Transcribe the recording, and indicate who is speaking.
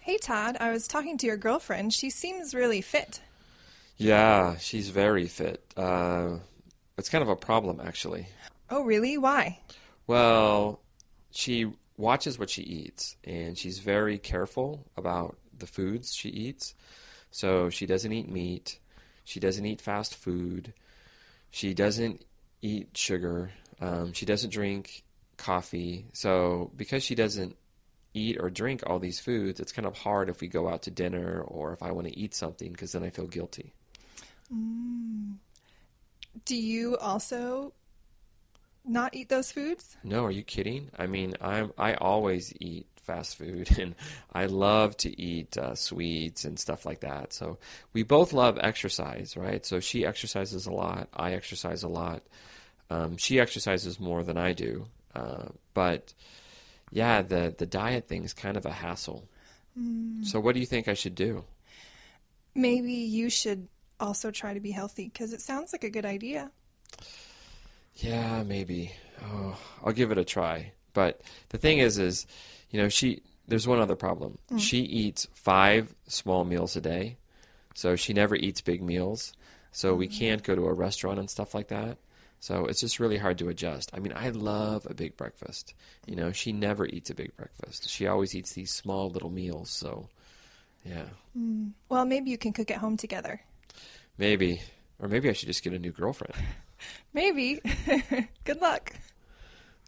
Speaker 1: Hey Todd, I was talking to your girlfriend. She seems really fit.
Speaker 2: Yeah, she's very fit. It's kind of a problem, actually.
Speaker 1: Oh, really? Why?
Speaker 2: Well, she watches what she eats, and she's very careful about the foods she eats. So she doesn't eat meat. She doesn't eat fast food. She doesn't eat sugar. She doesn't drink coffee. So because she doesn't eat or drink all these foods, it's kind of hard if we go out to dinner or if I want to eat something because then I feel guilty.
Speaker 1: Mm. Do you also not eat those foods?
Speaker 2: No, are you kidding? I mean, I always eat fast food, and I love to eat sweets and stuff like that. So we both love exercise, right? So she exercises a lot. I exercise a lot. She exercises more than I do. But yeah, the diet thing is kind of a hassle.
Speaker 1: Mm.
Speaker 2: So what do you think I should do?
Speaker 1: Maybe you should also try to be healthy because it sounds like a good idea.
Speaker 2: Yeah, maybe. Oh, I'll give it a try. But the thing is, there's one other problem.
Speaker 1: Mm.
Speaker 2: She eats 5 small meals a day, so she never eats big meals. So we can't go to a restaurant and stuff like that. So it's just really hard to adjust. I mean, I love a big breakfast. She never eats a big breakfast. She always eats these small little meals. So, yeah,
Speaker 1: Mm. Well, maybe you can cook at home together.
Speaker 2: maybe. Or maybe I should just get a new girlfriend.
Speaker 1: Maybe. Good luck.